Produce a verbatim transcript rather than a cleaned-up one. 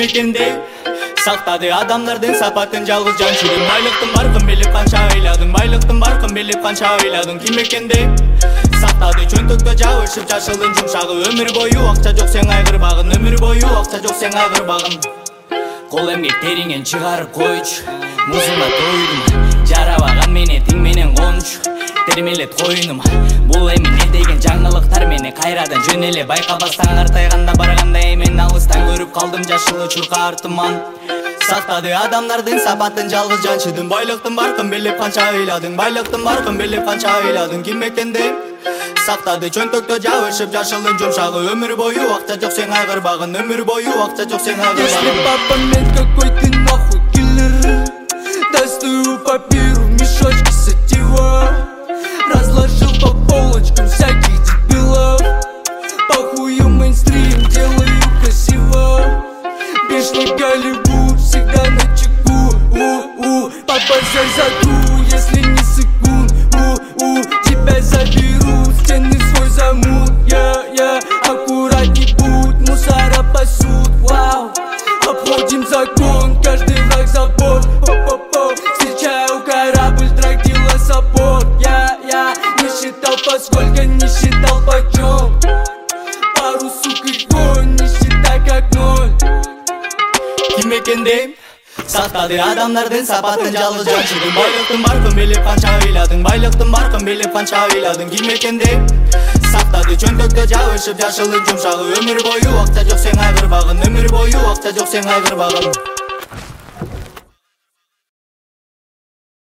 ким экенде сактады адамдардын сапатын жалгыз жанчырым. Байлыктын баркын билип канча ыйладың, байлыктын баркын билип канча ыйладың, ким экенде сактады чөнтөктө жабышып жашылдын жумшагы. Өмүр бою акча жок сен айгырбагын, өмүр бою акча жок сен айгырбагын. Кол эмгектериңен чыгарып койчу, музуна тойдум, жарабаган мени тиң менен кончу, термелет коюнум. Бул эми не деген жаңылыктар, мени кайрадан жөн эле байкабастан картайганда барганда эмен алыстан көрүп калдым жашыл учурка артыман. Сактады адамдардын сапатын жалгыз жанчыдым. Байлыктын баркын билип канча ыйладың, байлыктын баркын билип канча ыйладың, ким экенде сактады чөнтөктө жабышып жашылдын жумшагы. Өмүр бою акча жок сен айгырбагын, өмүр бою акча жок сен айгырбагын. Если папа мен какой ты нахуй киллер, достаю папиру в мешочке сатива, разложил по полочкам всяких дебилов. Похую мейнстрим, делаю красиво, бешеный Голливуд всегда на чеку. У-у, папа зазаду, если не секунд. У-у, тебя заберу, стены свой замут. Я-я, аккуратней будь, мусора пасут. Вау, обходим закон, каждый враг забор. По-по-по, встречаю корабль, трактила саппорт. Я-я, не считал поскольку, не считал почем. Пару сук и конь, не считай как ноль. Ким экенде сактады адамдардын сапатын жалгыз жанчырым. Байлыктын баркын билип канча ыйладың, байлыктын баркын билип канча ыйладың, ким экенде сактады чөнтөктө жабышып жашылдын жумшагы. Өмүр бою акча жок сен айгырбагын, өмүр бою акча жок сен айгырбагын.